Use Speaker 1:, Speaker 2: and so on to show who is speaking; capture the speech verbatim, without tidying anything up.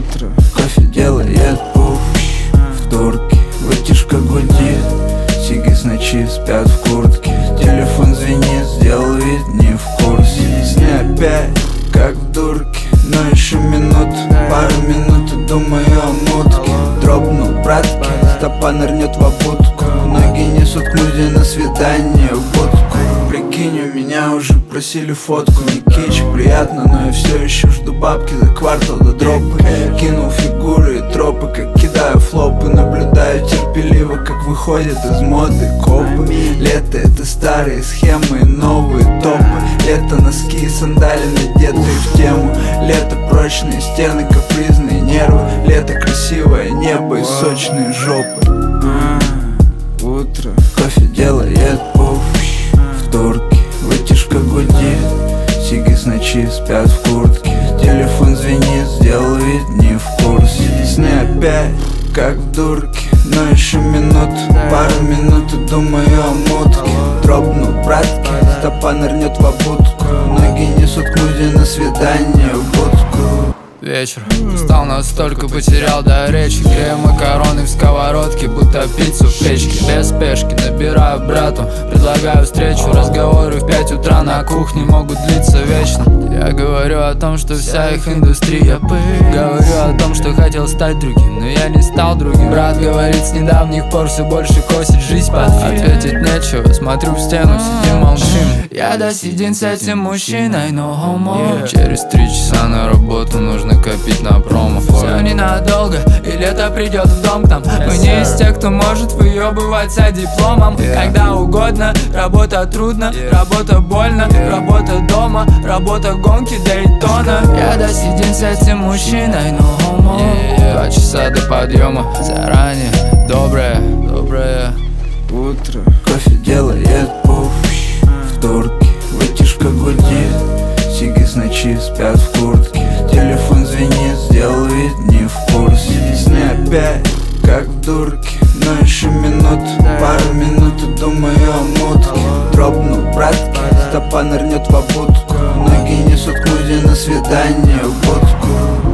Speaker 1: Утро, кофе делает пуф, в турке вытяжка гудит, сиги с ночи спят в куртке, телефон звенит, сделал вид не в курсе. Сны опять, как в дурке, но еще минут, пару минут и думаю о мутке. Дропнул братки, стопа нырнет в обутку, ноги несут к музе на свидание в будку. Прикинь, у меня уже просили фотку, не кич, приятно, но я все еще жду бабки за квартал до дропа. Кинул фигуры и тропы, как кидаю флопы, наблюдаю терпеливо, как выходят из моды копы. Лето — это старые схемы и новые топы. Лето — носки и сандали, надетые в тему. Лето — прочные стены, капризные нервы. Лето — красивое небо и сочные жопы. Утро, кофе делает пуф, в турке вытяжка гудит, сиги с ночи спят в куртке, телефон звенит, сделал вид не в курсе. Сны опять, как в дурке, но еще минут, пару минут и думаю о мутке. Дропнул братки, стопа нырнет в обутку, ноги несут к музе на свидание в будку.
Speaker 2: Вечер, устал настолько, потерял до речи. Грею макароны в сковородке, будто пиццу в печке. Без спешки набираю брату, предлагаю встречу. Разговоры в пять утра на кухне могут длиться вечно. Я говорю о том, что вся их индустрия пыль. Говорю о том, что хотел стать другим, но я не стал другим. Брат говорит, с недавних пор все больше косит жизнь под фильм. Ответить нечего, смотрю в стену, сидим молчим. Я досиден с этим мужчиной, но homo. Через три часа на работу нужно копить на промо. Все ненадолго, и лето придет в дом к нам. Мы не из тех, кто может выебываться дипломом. Когда угодно, работа трудно, работа больно, работа дома, работа гонки Дейтона. Я досиден с этим мужчиной, но homo. Два часа до подъема, заранее доброе, доброе
Speaker 1: утро, кофе делает пуф, в турке вытяжка гудит, сиги с ночи спят в куртке, телефон звенит, сделал вид не в курсе. Сны опять, как в дурке, но еще минут, пару минут и думаю о мутке. Дропнул братки, стопа нырнет в обутку, ноги несут к музе на свидание в будку.